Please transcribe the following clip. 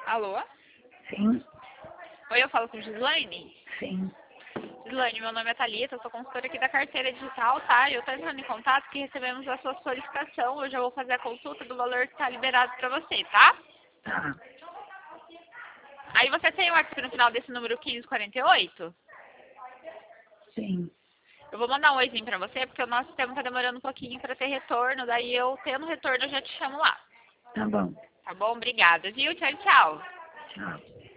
Alô? Sim, Oi, eu falo com Gislaine? sim. Gislaine, meu nome é Thalita, eu sou consultora aqui da carteira digital, tá? Eu tô entrando em contato que recebemos a sua solicitação. Eu já vou fazer a consulta do valor que tá liberado pra você, tá? Tá, Aí você tem o WhatsApp no final desse número 1548? sim. Eu vou mandar um oizinho pra você, porque o nosso sistema tá demorando um pouquinho pra ter retorno. Daí eu tendo retorno eu já te chamo lá. Tá bom. Tá bom? Obrigada, viu? Tchau, tchau. Tchau.